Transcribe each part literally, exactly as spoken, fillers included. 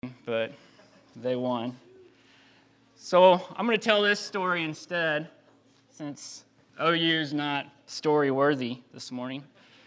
but they won. So I'm going to tell this story instead, since O U is not story-worthy this morning.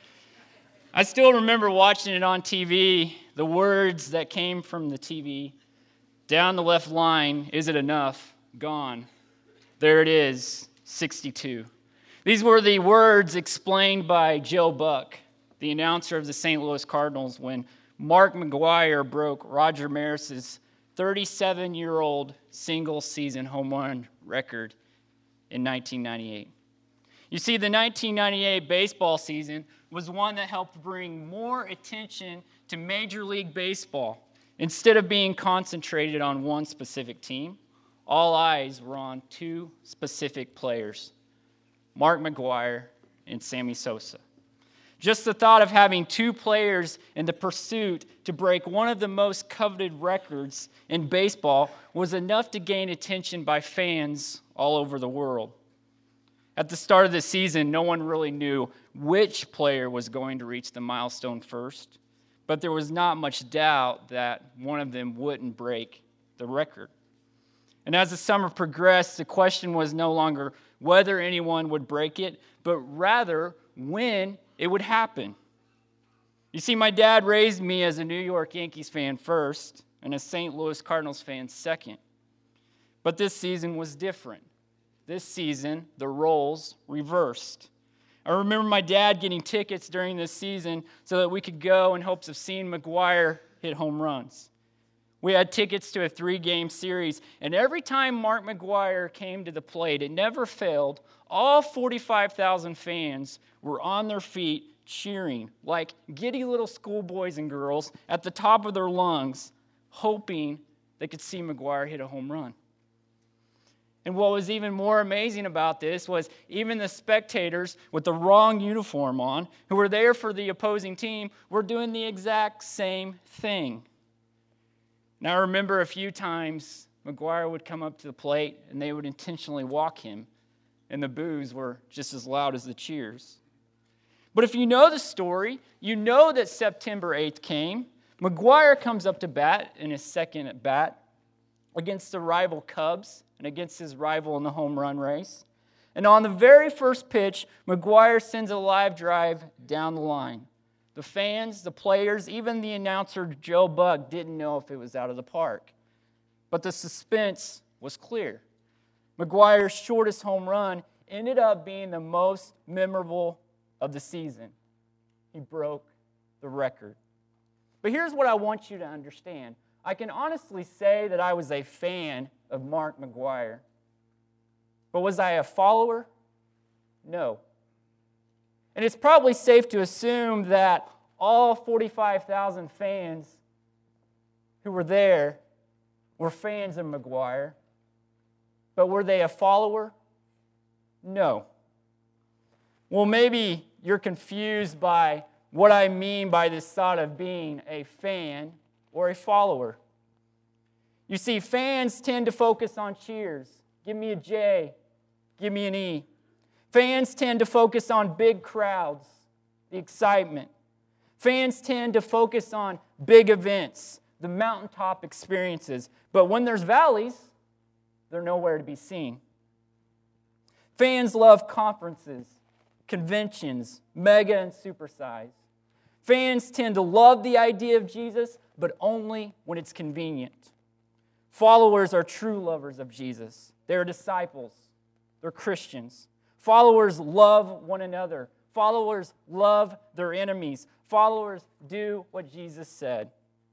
I still remember watching it on T V, the words that came from the T V. Down the left line, is it enough? Gone. There it is, sixty-two. These were the words explained by Joe Buck, the announcer of the Saint Louis Cardinals, when Mark McGwire broke Roger Maris's thirty-seven-year-old single-season home run record in nineteen ninety-eight. You see, the nineteen ninety-eight baseball season was one that helped bring more attention to Major League Baseball. Instead of being concentrated on one specific team, all eyes were on two specific players, Mark McGwire and Sammy Sosa. Just the thought of having two players in the pursuit to break one of the most coveted records in baseball was enough to gain attention by fans all over the world. At the start of the season, no one really knew which player was going to reach the milestone first, but there was not much doubt that one of them wouldn't break the record. And as the summer progressed, the question was no longer whether anyone would break it, but rather when it would happen. You see, my dad raised me as a New York Yankees fan first and a Saint Louis Cardinals fan second. But this season was different. This season, the roles reversed. I remember my dad getting tickets during this season so that we could go in hopes of seeing McGwire hit home runs. We had tickets to a three-game series, and every time Mark McGwire came to the plate, it never failed. All forty-five thousand fans were on their feet cheering like giddy little schoolboys and girls at the top of their lungs, hoping they could see McGwire hit a home run. And what was even more amazing about this was even the spectators with the wrong uniform on, who were there for the opposing team, were doing the exact same thing. And I remember a few times McGwire would come up to the plate and they would intentionally walk him, and the boos were just as loud as the cheers. But if you know the story, you know that September eighth came. McGwire comes up to bat in his second at bat against the rival Cubs and against his rival in the home run race. And on the very first pitch, McGwire sends a live drive down the line. The fans, the players, even the announcer, Joe Buck, didn't know if it was out of the park. But the suspense was clear. McGwire's shortest home run ended up being the most memorable of the season. He broke the record. But here's what I want you to understand. I can honestly say that I was a fan of Mark McGwire. But was I a follower? No. And it's probably safe to assume that all forty-five thousand fans who were there were fans of McGwire. But were they a follower? No. Well, maybe you're confused by what I mean by this thought of being a fan or a follower. You see, fans tend to focus on cheers. Give me a J. Give me an E. Fans tend to focus on big crowds, the excitement. Fans tend to focus on big events, the mountaintop experiences. But when there's valleys, they're nowhere to be seen. Fans love conferences, conventions, mega and supersize. Fans tend to love the idea of Jesus, but only when it's convenient. Followers are true lovers of Jesus. They're disciples. They're Christians. Followers love one another. Followers love their enemies. Followers do what Jesus said.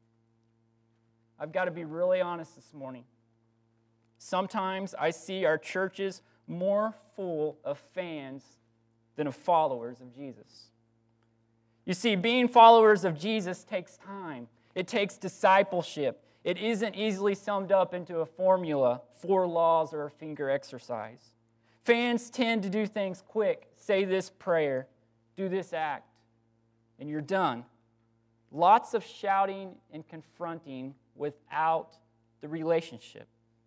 I've got to be really honest this morning. Sometimes I see our churches more full of fans than of followers of Jesus. You see, being followers of Jesus takes time. It takes discipleship. It isn't easily summed up into a formula, four laws, or a finger exercise. Fans tend to do things quick. Say this prayer, do this act, and you're done. Lots of shouting and confronting without the relationship.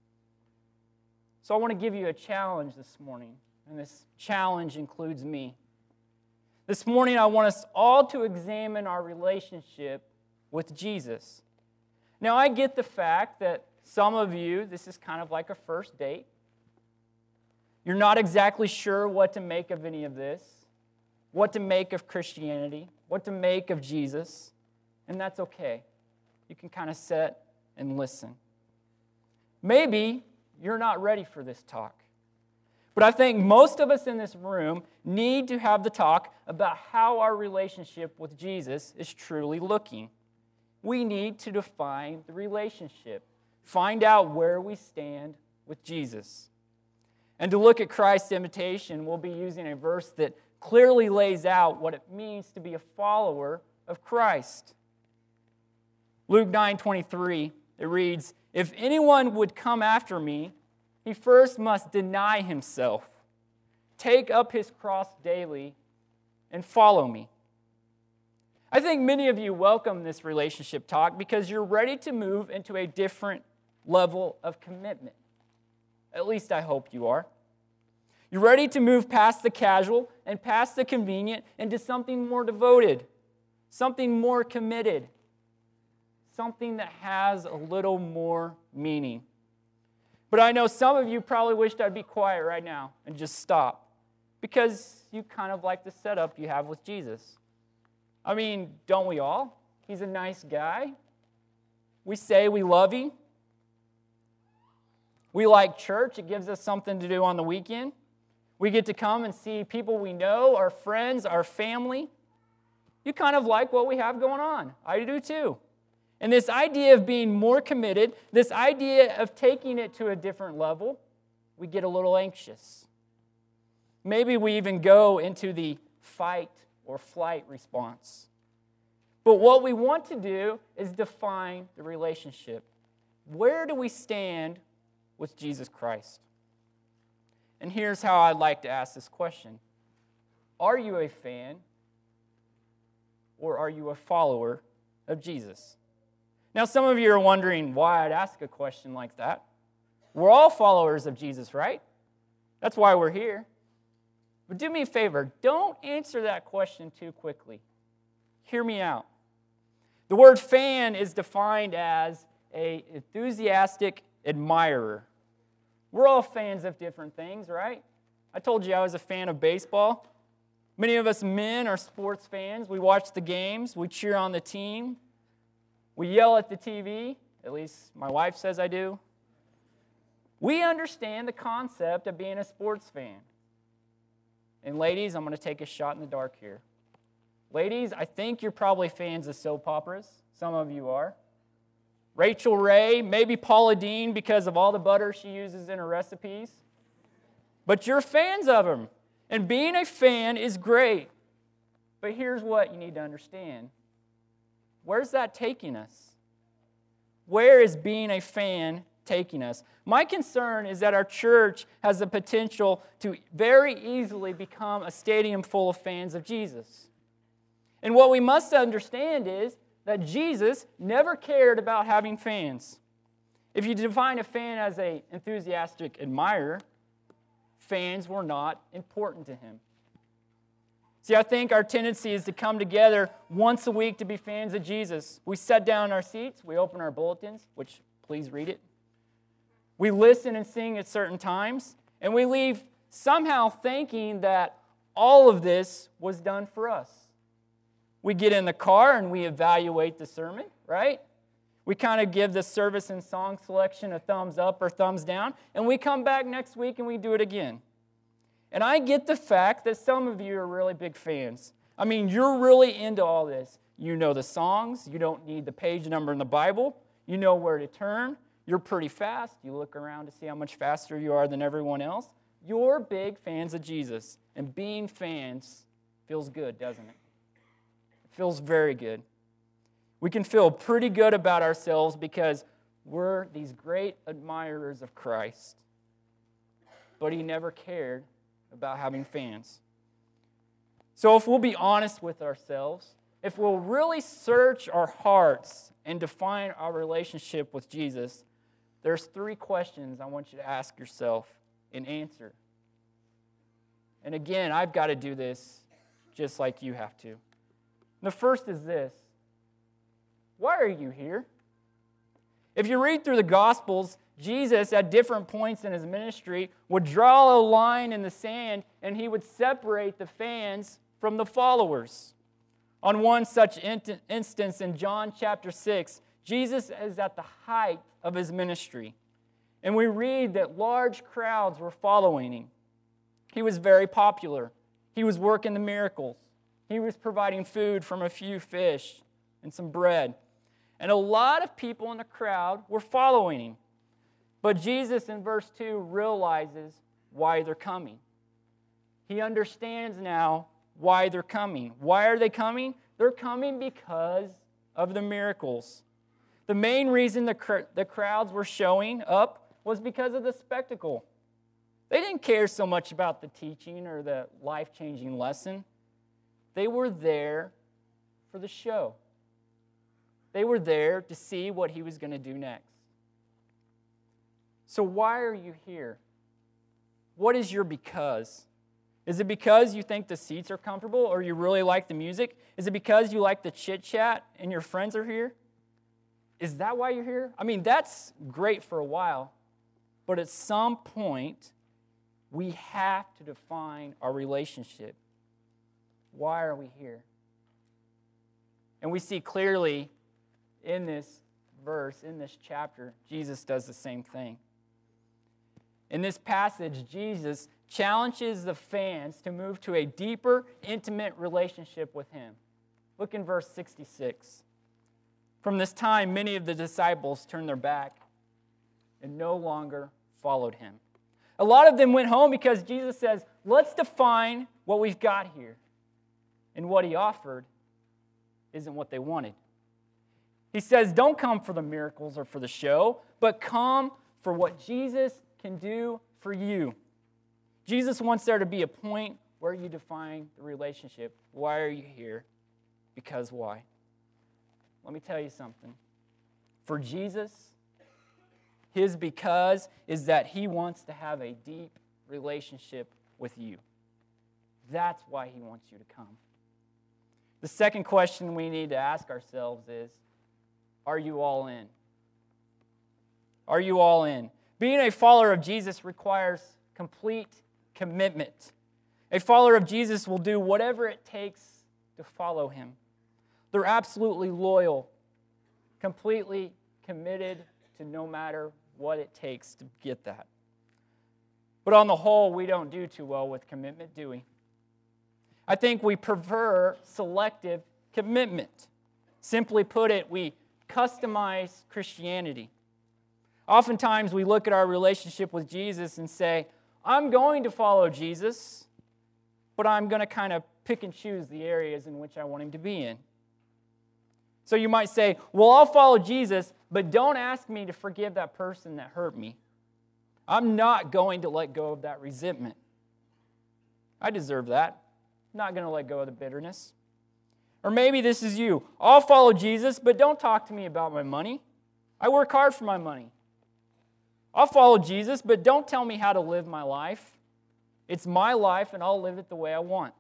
So I want to give you a challenge this morning, and this challenge includes me. This morning I want us all to examine our relationship with Jesus. Now, I get the fact that some of you, this is kind of like a first date. You're not exactly sure what to make of any of this, what to make of Christianity, what to make of Jesus, and that's okay. You can kind of sit and listen. Maybe you're not ready for this talk, but I think most of us in this room need to have the talk about how our relationship with Jesus is truly looking. We need to define the relationship, find out where we stand with Jesus. And to look at Christ's invitation, we'll be using a verse that clearly lays out what it means to be a follower of Christ. Luke nine twenty-three, it reads, "If anyone would come after me, he first must deny himself, take up his cross daily, and follow me." I think many of you welcome this relationship talk because you're ready to move into a different level of commitment. At least I hope you are. You're ready to move past the casual and past the convenient into something more devoted, something more committed, something that has a little more meaning. But I know some of you probably wished I'd be quiet right now and just stop because you kind of like the setup you have with Jesus. I mean, don't we all? He's a nice guy. We say we love him. We like church. It gives us something to do on the weekend. We get to come and see people we know, our friends, our family. You kind of like what we have going on. I do too. And this idea of being more committed, this idea of taking it to a different level, we get a little anxious. Maybe we even go into the fight or flight response. But what we want to do is define the relationship. Where do we stand with Jesus Christ? And here's how I'd like to ask this question. Are you a fan or are you a follower of Jesus? Now, some of you are wondering why I'd ask a question like that. We're all followers of Jesus, right? That's why we're here. But do me a favor, don't answer that question too quickly. Hear me out. The word fan is defined as an enthusiastic admirer. We're all fans of different things, right? I told you I was a fan of baseball. Many of us men are sports fans. We watch the games. We cheer on the team. We yell at the T V. At least my wife says I do. We understand the concept of being a sports fan. And ladies, I'm going to take a shot in the dark here. Ladies, I think you're probably fans of soap operas. Some of you are. Rachel Ray, maybe Paula Deen because of all the butter she uses in her recipes. But you're fans of them. And being a fan is great. But here's what you need to understand. Where's that taking us? Where is being a fan taking us? My concern is that our church has the potential to very easily become a stadium full of fans of Jesus. And what we must understand is that Jesus never cared about having fans. If you define a fan as an enthusiastic admirer, fans were not important to him. See, I think our tendency is to come together once a week to be fans of Jesus. We sit down in our seats, we open our bulletins, which please read it. We listen and sing at certain times, and we leave somehow thinking that all of this was done for us. We get in the car and we evaluate the sermon, right? We kind of give the service and song selection a thumbs up or thumbs down, and we come back next week and we do it again. And I get the fact that some of you are really big fans. I mean, you're really into all this. You know the songs. You don't need the page number in the Bible. You know where to turn. You're pretty fast. You look around to see how much faster you are than everyone else. You're big fans of Jesus. And being fans feels good, doesn't it? It feels very good. We can feel pretty good about ourselves because we're these great admirers of Christ. But he never cared about having fans. So if we'll be honest with ourselves, if we'll really search our hearts and define our relationship with Jesus, there's three questions I want you to ask yourself and answer. And again, I've got to do this just like you have to. The first is this. Why are you here? If you read through the Gospels, Jesus, at different points in his ministry, would draw a line in the sand and he would separate the fans from the followers. On one such instance in John chapter six, Jesus is at the height of his ministry. And we read that large crowds were following him. He was very popular. He was working the miracles. He was providing food from a few fish and some bread. And a lot of people in the crowd were following him. But Jesus in verse two realizes why they're coming. He understands now why they're coming. Why are they coming? They're coming because of the miracles. The main reason the, cr- the crowds were showing up was because of the spectacle. They didn't care so much about the teaching or the life-changing lesson. They were there for the show. They were there to see what he was going to do next. So why are you here? What is your because? Is it because you think the seats are comfortable or you really like the music? Is it because you like the chit-chat and your friends are here? Is that why you're here? I mean, that's great for a while, but at some point, we have to define our relationship. Why are we here? And we see clearly in this verse, in this chapter, Jesus does the same thing. In this passage, Jesus challenges the fans to move to a deeper, intimate relationship with him. Look in verse sixty-six. From this time, many of the disciples turned their back and no longer followed him. A lot of them went home because Jesus says, let's define what we've got here. And what he offered isn't what they wanted. He says, don't come for the miracles or for the show, but come for what Jesus can do for you. Jesus wants there to be a point where you define the relationship. Why are you here? Because why? Let me tell you something. For Jesus, his because is that he wants to have a deep relationship with you. That's why he wants you to come. The second question we need to ask ourselves is, are you all in? Are you all in? Being a follower of Jesus requires complete commitment. A follower of Jesus will do whatever it takes to follow him. They're absolutely loyal, completely committed to no matter what it takes to get that. But on the whole, we don't do too well with commitment, do we? I think we prefer selective commitment. Simply put it, we customize Christianity. Oftentimes we look at our relationship with Jesus and say, I'm going to follow Jesus, but I'm going to kind of pick and choose the areas in which I want him to be in. So you might say, well, I'll follow Jesus, but don't ask me to forgive that person that hurt me. I'm not going to let go of that resentment. I deserve that. I'm not going to let go of the bitterness. Or maybe this is you. I'll follow Jesus, but don't talk to me about my money. I work hard for my money. I'll follow Jesus, but don't tell me how to live my life. It's my life, and I'll live it the way I want.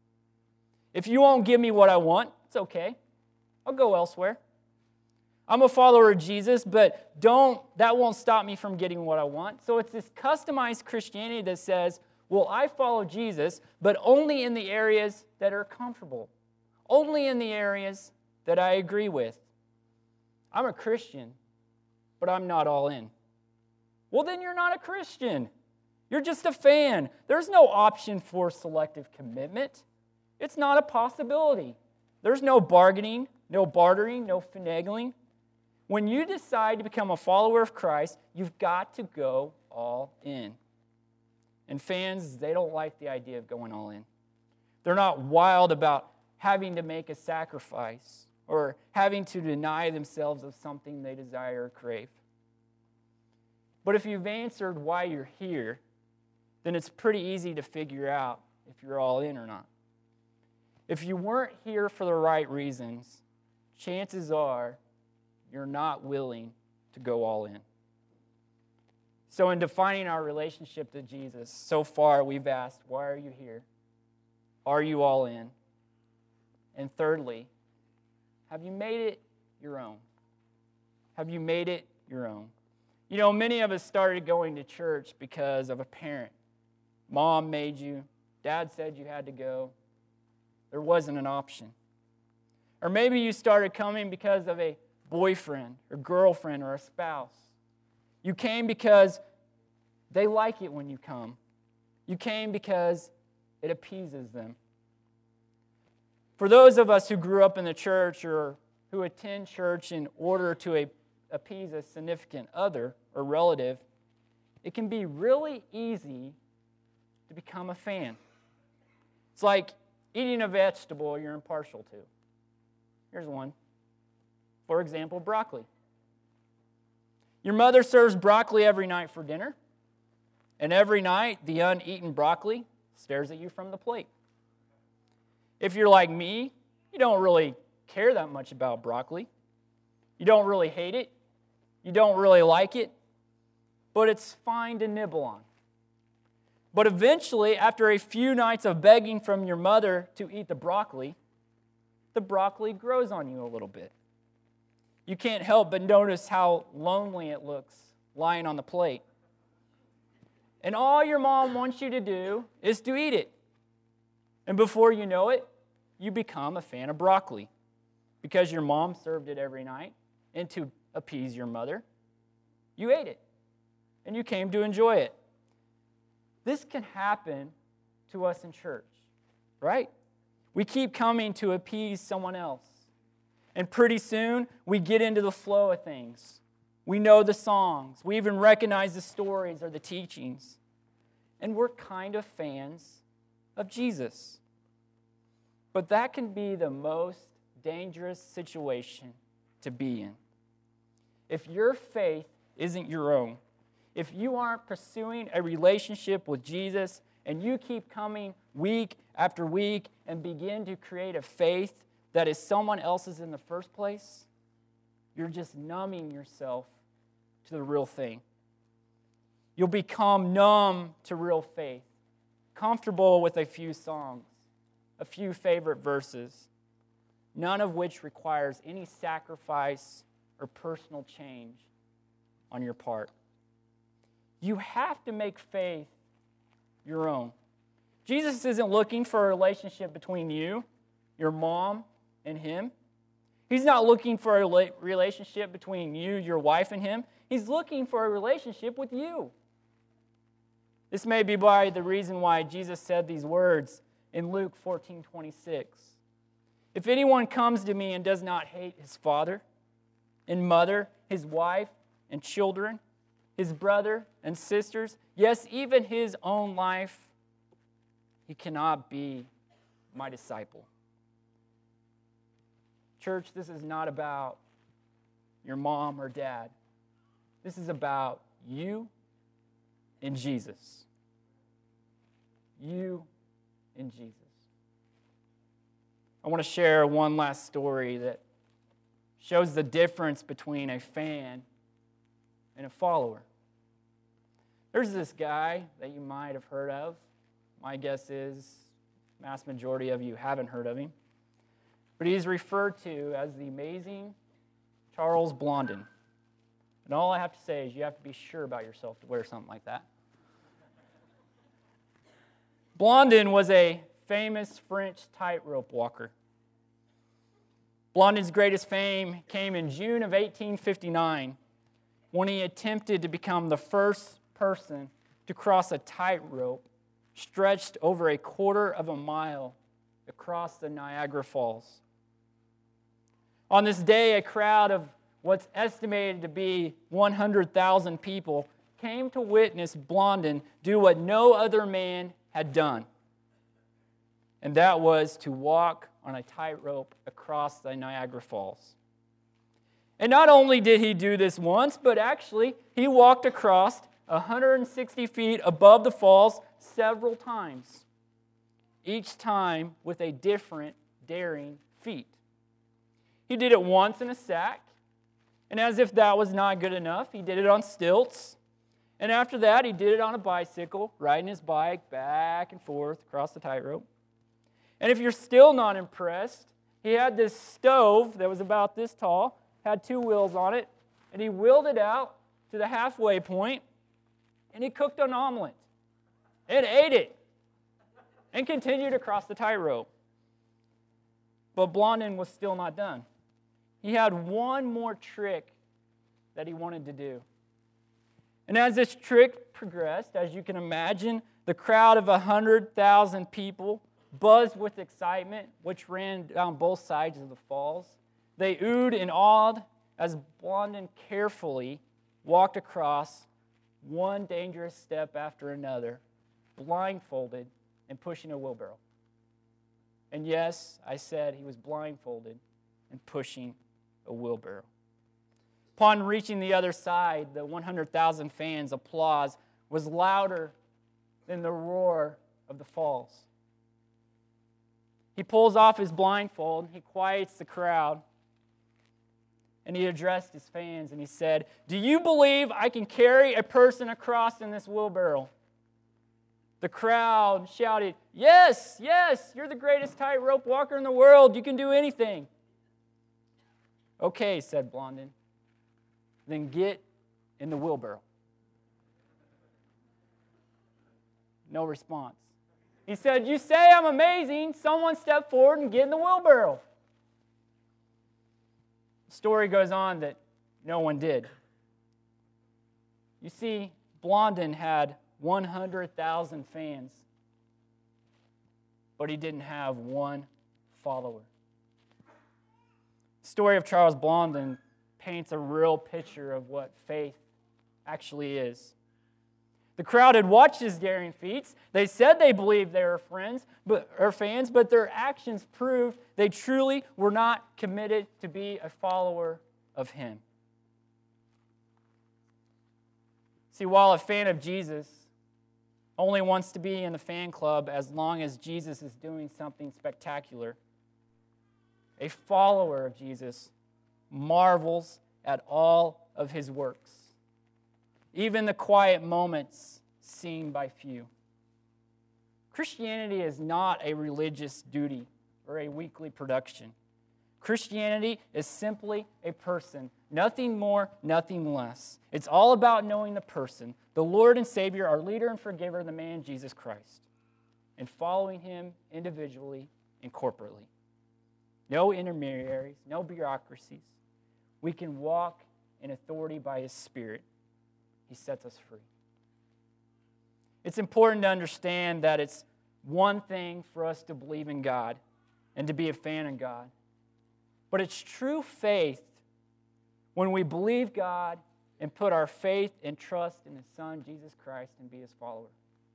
If you won't give me what I want, it's okay. I'll go elsewhere. I'm a follower of Jesus, but don't that won't stop me from getting what I want. So it's this customized Christianity that says, well, I follow Jesus, but only in the areas that are comfortable. Only in the areas that I agree with. I'm a Christian, but I'm not all in. Well, then you're not a Christian. You're just a fan. There's no option for selective commitment. It's not a possibility. There's no bargaining, no bartering, no finagling. When you decide to become a follower of Christ, you've got to go all in. And fans, they don't like the idea of going all in. They're not wild about having to make a sacrifice or having to deny themselves of something they desire or crave. But if you've answered why you're here, then it's pretty easy to figure out if you're all in or not. If you weren't here for the right reasons, chances are you're not willing to go all in. So in defining our relationship to Jesus, so far we've asked, why are you here? Are you all in? And thirdly, have you made it your own? Have you made it your own. You know, many of us started going to church because of a parent. Mom made you. Dad said you had to go. There wasn't an option. Or maybe you started coming because of a boyfriend or girlfriend or a spouse. You came because they like it when you come. You came because it appeases them. For those of us who grew up in the church or who attend church in order to a, appease a significant other or relative, it can be really easy to become a fan. It's like eating a vegetable you're impartial to. Here's one. For example, broccoli. Your mother serves broccoli every night for dinner, and every night the uneaten broccoli stares at you from the plate. If you're like me, you don't really care that much about broccoli. You don't really hate it. You don't really like it, but it's fine to nibble on. But eventually, after a few nights of begging from your mother to eat the broccoli, the broccoli grows on you a little bit. You can't help but notice how lonely it looks lying on the plate. And all your mom wants you to do is to eat it. And before you know it, you become a fan of broccoli because your mom served it every night, and to appease your mother, you ate it, and you came to enjoy it. This can happen to us in church, right? We keep coming to appease someone else. And pretty soon, we get into the flow of things. We know the songs. We even recognize the stories or the teachings. And we're kind of fans of Jesus. But that can be the most dangerous situation to be in. If your faith isn't your own, if you aren't pursuing a relationship with Jesus and you keep coming week after week and begin to create a faith that is someone else's in the first place, you're just numbing yourself to the real thing. You'll become numb to real faith, comfortable with a few songs, a few favorite verses, none of which requires any sacrifice or personal change on your part. You have to make faith your own. Jesus isn't looking for a relationship between you, your mom, and him. He's not looking for a relationship between you, your wife, and him. He's looking for a relationship with you. This may be why the reason why Jesus said these words in Luke fourteen twenty-six. If anyone comes to me and does not hate his father and mother, his wife and children, his brother and sisters, yes, even his own life, he cannot be my disciple. Church, this is not about your mom or dad. This is about you and Jesus. You and Jesus. I want to share one last story that shows the difference between a fan and a follower. There's this guy that you might have heard of. My guess is the vast majority of you haven't heard of him. But he's referred to as the amazing Charles Blondin. And all I have to say is you have to be sure about yourself to wear something like that. Blondin was a famous French tightrope walker. Blondin's greatest fame came in June of eighteen fifty-nine when he attempted to become the first person to cross a tightrope stretched over a quarter of a mile across the Niagara Falls. On this day, a crowd of what's estimated to be one hundred thousand people came to witness Blondin do what no other man had done. And that was to walk on a tightrope across the Niagara Falls. And not only did he do this once, but actually he walked across one hundred sixty feet above the falls several times, each time with a different daring feat. He did it once in a sack, and as if that was not good enough, he did it on stilts. And after that, he did it on a bicycle, riding his bike back and forth across the tightrope. And if you're still not impressed, he had this stove that was about this tall, had two wheels on it, and he wheeled it out to the halfway point, and he cooked an omelet and ate it and continued across the tightrope. But Blondin was still not done. He had one more trick that he wanted to do. And as this trick progressed, as you can imagine, the crowd of one hundred thousand people buzzed with excitement, which ran down both sides of the falls. They oohed and awed as Blondin carefully walked across one dangerous step after another, blindfolded and pushing a wheelbarrow. And yes, I said he was blindfolded and pushing a wheelbarrow. Upon reaching the other side, the one hundred thousand fans' applause was louder than the roar of the falls. He pulls off his blindfold, he quiets the crowd, and he addressed his fans and he said, "Do you believe I can carry a person across in this wheelbarrow?" The crowd shouted, "Yes, yes, you're the greatest tightrope walker in the world. You can do anything." "Okay," said Blondin, "then get in the wheelbarrow." No response. He said, "You say I'm amazing. Someone step forward and get in the wheelbarrow." The story goes on that no one did. You see, Blondin had one hundred thousand fans, but he didn't have one follower. The story of Charles Blondin paints a real picture of what faith actually is. The crowd had watched his daring feats. They said they believed they were friends, but, or fans, but their actions proved they truly were not committed to be a follower of him. See, while a fan of Jesus only wants to be in the fan club as long as Jesus is doing something spectacular, a follower of Jesus marvels at all of his works, even the quiet moments seen by few. Christianity is not a religious duty or a weekly production. Christianity is simply a person, nothing more, nothing less. It's all about knowing the person, the Lord and Savior, our leader and forgiver, the man Jesus Christ, and following him individually and corporately. No intermediaries, no bureaucracies. We can walk in authority by his Spirit. He sets us free. It's important to understand that it's one thing for us to believe in God and to be a fan of God. But it's true faith when we believe God and put our faith and trust in his Son, Jesus Christ, and be his follower.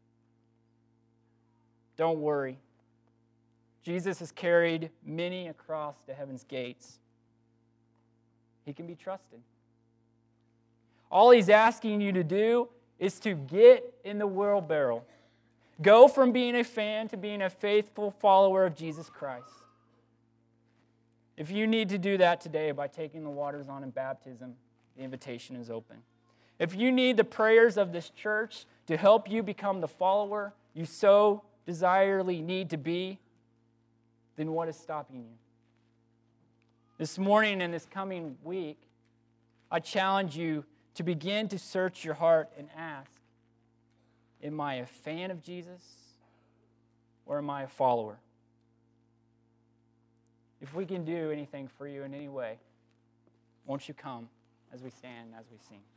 Don't worry. Jesus has carried many across to heaven's gates. He can be trusted. All he's asking you to do is to get in the wheelbarrow. Go from being a fan to being a faithful follower of Jesus Christ. If you need to do that today by taking the waters on in baptism, the invitation is open. If you need the prayers of this church to help you become the follower you so desirably need to be, then what is stopping you? This morning and this coming week, I challenge you to begin to search your heart and ask, am I a fan of Jesus or am I a follower? If we can do anything for you in any way, won't you come as we stand, as we sing?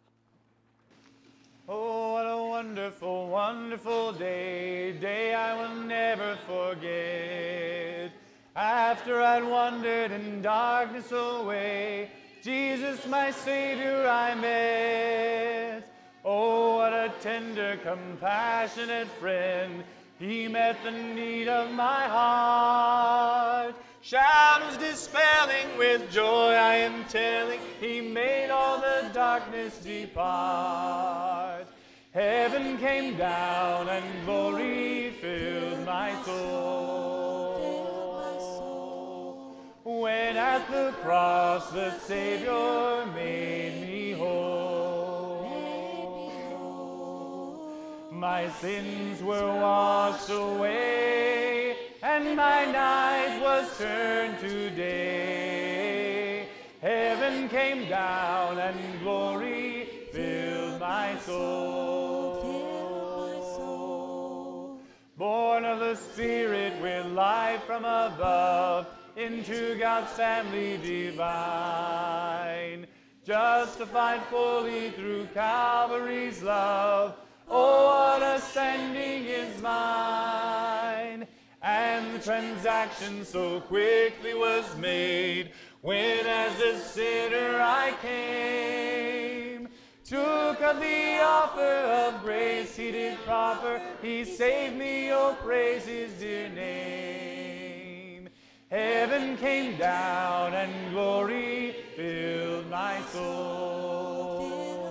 Oh, what a wonderful, wonderful day, day I will never forget. After I'd wandered in darkness away, Jesus, my Savior, I met. Oh, what a tender, compassionate friend. He met the need of my heart. Shadows dispelling, with joy I am telling, he made all the darkness depart. Heaven came down and glory filled my soul. When at the cross the Savior made me whole. My sins were washed away, and my night was turned to day. Heaven came down and glory filled my soul. Born of the Spirit with life from above, into God's family divine, justified fully through Calvary's love. Oh, what a standing is mine! And the transaction so quickly was made, when as a sinner I came, took of the offer of grace he did proffer, he saved me, oh praise his dear name. Heaven came down and glory filled my soul.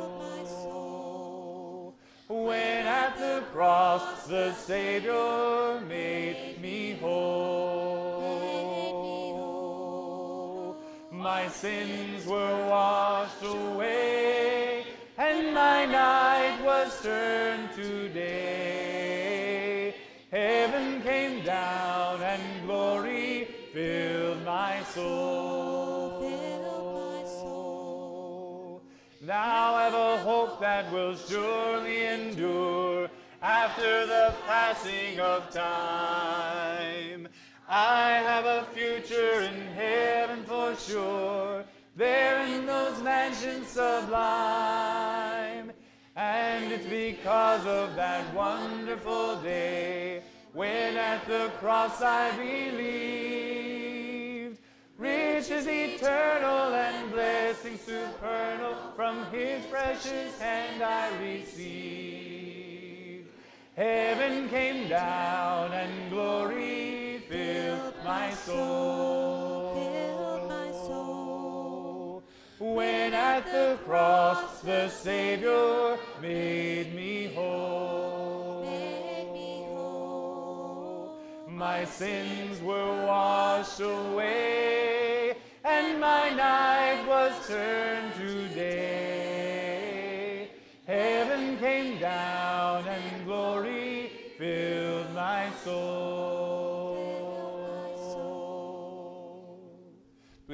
When at the cross the Savior made me whole, my sins were washed away, and my night was turned to day. Heaven came down and glory filled my soul. Now I have a hope that will surely endure after the passing of time. I have a future in heaven for sure, there in those mansions sublime. And it's because of that wonderful day, when at the cross I believed, riches eternal and blessings supernal from his precious hand I received. Heaven came down and glory filled my soul. When at the cross the Savior made me whole, my sins were washed away, and my night was turned to day. Heaven came down and glory filled my soul.